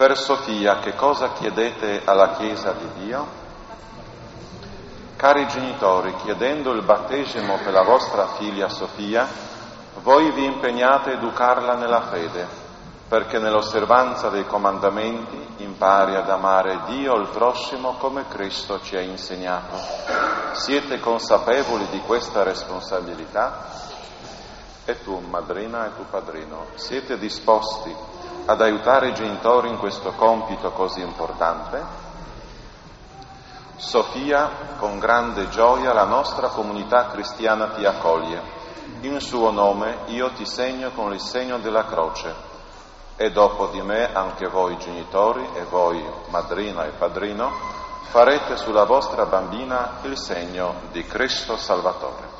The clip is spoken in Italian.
Per Sofia, che cosa chiedete alla Chiesa di Dio? Cari genitori, chiedendo il battesimo per la vostra figlia Sofia, voi vi impegnate a educarla nella fede, perché nell'osservanza dei comandamenti impari ad amare Dio e il prossimo come Cristo ci ha insegnato. Siete consapevoli di questa responsabilità? E tu, madrina, e tu, padrino, siete disposti ad aiutare i genitori in questo compito così importante? Sofia, con grande gioia la nostra comunità cristiana ti accoglie. In suo nome io ti segno con il segno della croce e dopo di me anche voi genitori e voi madrina e padrino farete sulla vostra bambina il segno di Cristo Salvatore.